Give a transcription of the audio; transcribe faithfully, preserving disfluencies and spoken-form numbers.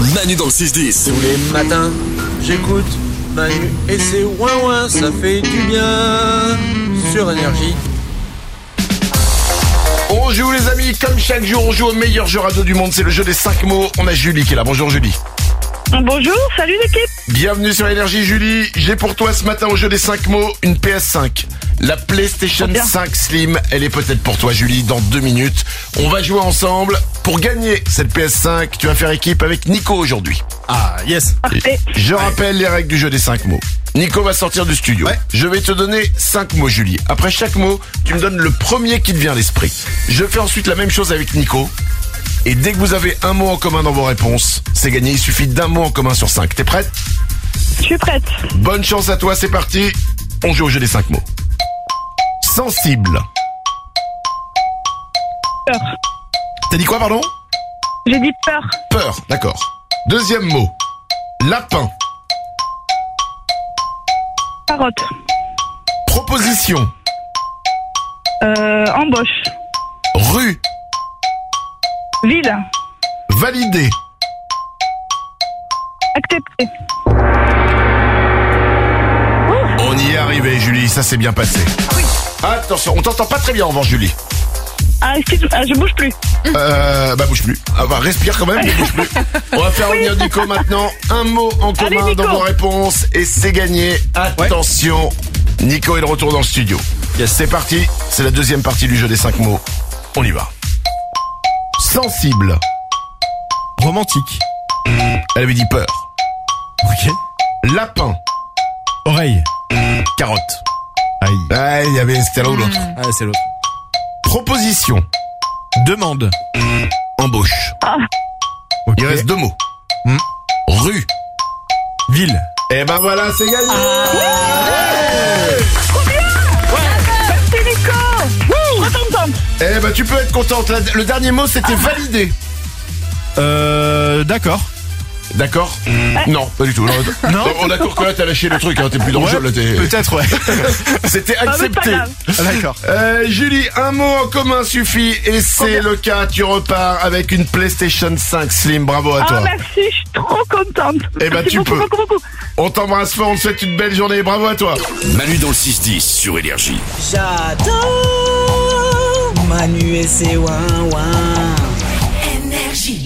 Manu dans le six dix. Tous les matins, j'écoute Manu et c'est ouin ouin, ça fait du bien sur Énergie. On joue les amis, comme chaque jour, on joue au meilleur jeu radio du monde, c'est le jeu des cinq mots. On a Julie qui est là, bonjour Julie. Bonjour, salut l'équipe. Bienvenue sur Énergie Julie, j'ai pour toi ce matin au jeu des cinq mots une P S cinq. La PlayStation cinq Slim, elle est peut-être pour toi Julie dans deux minutes. On va jouer ensemble. Pour gagner cette P S cinq, tu vas faire équipe avec Nico aujourd'hui. Ah, yes. Parfait. Je rappelle les règles du jeu des cinq mots. Nico va sortir du studio. Ouais. Je vais te donner cinq mots Julie. Après chaque mot, tu me donnes le premier qui te vient à l'esprit. Je fais ensuite la même chose avec Nico. Et dès que vous avez un mot en commun dans vos réponses, c'est gagné. Il suffit d'un mot en commun sur cinq. T'es prête ? Je suis prête. Bonne chance à toi, c'est parti. On joue au jeu des cinq mots. Sensible. Peur. T'as dit quoi, pardon ? J'ai dit peur. Peur, d'accord. Deuxième mot. Lapin. Carotte. Proposition. Euh, embauche. Rue. Ville. Validé. Accepté. On y est arrivé, Julie, ça s'est bien passé. Attention, on t'entend pas très bien en revanche, Julie. Ah, excuse, ah, je bouge plus. Euh, bah bouge plus. Ah, bah, respire quand même, mais bouge plus. On va faire revenir Nico maintenant. Un mot en commun Allez, Nico. dans vos réponses et c'est gagné. Attention, Nico est de retour dans le studio. Yes. C'est parti, c'est la deuxième partie du jeu des cinq mots. On y va. Sensible. Romantique. Elle avait dit peur. Ok. Lapin. Oreille. Carotte. Aïe. Ah, il y avait, c'était l'un ou l'autre. Ah, c'est l'autre. Proposition. Demande. Embauche. Ok. Il reste deux mots. Hmm. Rue. Ville. Et ben voilà, c'est gagné. Merci Nico. Trop contente. Eh ben tu peux être contente. La- Le dernier mot c'était validé. Euh, d'accord. D'accord ? Non, pas du tout. Non, Non. On est d'accord que là t'as lâché le truc, hein, t'es plus dans le jeu là. T'es... Peut-être, ouais. C'était Ah, mais pas accepté. grave. Ah, d'accord. Euh, Julie, un mot en commun suffit et c'est le cas. Tu repars avec une PlayStation cinq Slim. Bravo à Ah, toi. merci, je suis trop contente. Eh ben, Merci tu beaucoup, peux. beaucoup, beaucoup. On t'embrasse fort, on te souhaite une belle journée. Bravo à toi. Manu dans le six dix sur Énergie. J'adore Manu et ses ouin ouin. Énergie.